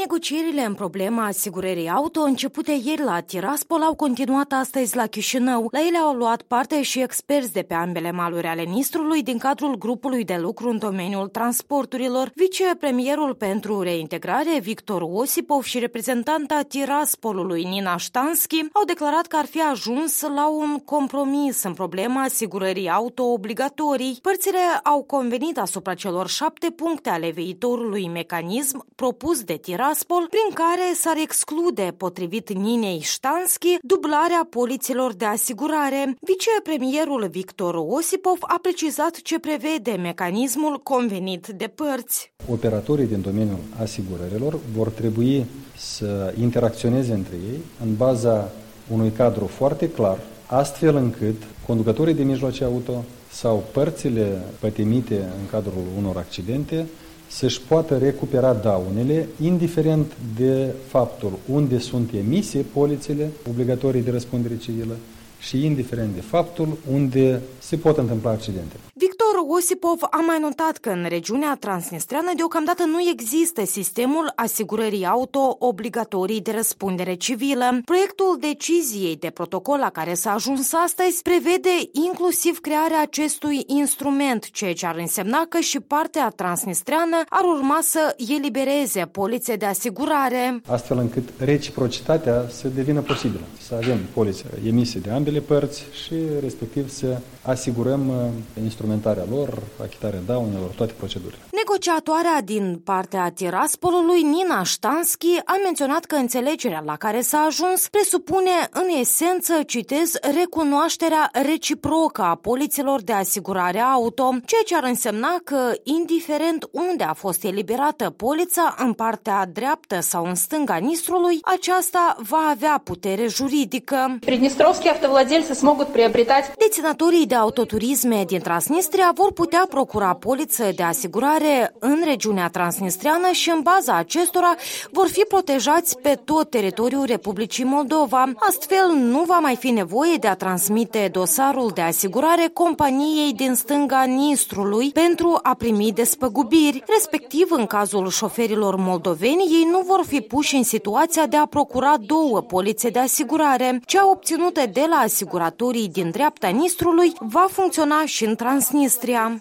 Negocierile în problema asigurării auto, începute ieri la Tiraspol, au continuat astăzi la Chișinău. La ele au luat parte și experți de pe ambele maluri ale Nistrului din cadrul grupului de lucru în domeniul transporturilor. Vicepremierul pentru reintegrare, Victor Osipov, și reprezentanta Tiraspolului, Nina Ștanski, au declarat că ar fi ajuns la un compromis în problema asigurării auto obligatorii. Părțile au convenit asupra celor 7 puncte ale viitorului mecanism propus de Tiraspol, prin care s-ar exclude, potrivit Ninei Ștanski, dublarea polițelor de asigurare. Vicepremierul Victor Osipov a precizat ce prevede mecanismul convenit de părți. Operatorii din domeniul asigurărilor vor trebui să interacționeze între ei în baza unui cadru foarte clar, astfel încât conducătorii de mijloace auto sau părțile pătimite în cadrul unor accidente să-și poată recupera daunele, indiferent de faptul unde sunt emise polițele obligatorii de răspundere civilă și indiferent de faptul unde se pot întâmpla accidente. Victor Osipov a mai notat că în regiunea transnistreană deocamdată nu există sistemul asigurării auto obligatorii de răspundere civilă. Proiectul deciziei de protocol la care s-a ajuns astăzi prevede inclusiv crearea acestui instrument, ceea ce ar însemna că și partea transnistreană ar urma să elibereze polițe de asigurare. Astfel încât reciprocitatea să devină posibilă. Să avem polițe emise de ambele părți și respectiv să asigurăm instrumentarea lor, achitarea daunelor, toate procedurile. Negociatoarea din partea Tiraspolului, Nina Ștanski, a menționat că înțelegerea la care s-a ajuns presupune în esență, citez, recunoașterea reciprocă a polițelor de asigurare auto, ceea ce ar însemna că, indiferent unde a fost eliberată polița, în partea dreaptă sau în stânga Nistrului, aceasta va avea putere juridică. Приднестровские автовладельцы смогут приобретать. Deținătorii de autoturisme din Transnistria vor putea procura poliță de asigurare în regiunea transnistreană și în baza acestora vor fi protejați pe tot teritoriul Republicii Moldova. Astfel, nu va mai fi nevoie de a transmite dosarul de asigurare companiei din stânga Nistrului pentru a primi despăgubiri. Respectiv, în cazul șoferilor moldoveni, ei nu vor fi puși în situația de a procura 2 polițe de asigurare. Cea obținută de la asiguratorii din dreapta Nistrului va funcționa și în Transnistria.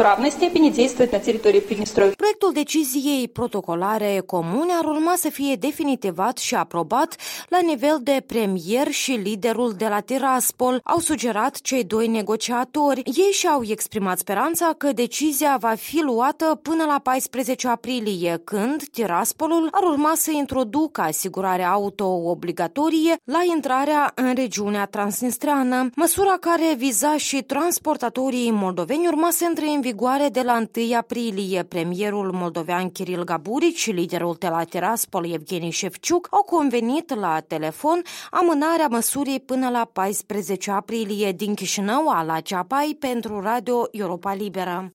Proiectul deciziei protocolare comune ar urma să fie definitivat și aprobat la nivel de premier și liderul de la Tiraspol, au sugerat cei 2 negociatori. Ei și-au exprimat speranța că decizia va fi luată până la 14 aprilie, când Tiraspolul ar urma să introducă asigurarea auto obligatorie la intrarea în regiunea transnistreană, măsura care viza și transportatorii moldoveni urma să intre în vigoare de la 1 aprilie. Premierul moldovean Kiril Gaburic și liderul de la Tiraspol Evgeni Șefciuc au convenit la telefon amânarea măsurii până la 14 aprilie. Din Chișinău, Ala Ceapai pentru Radio Europa Liberă.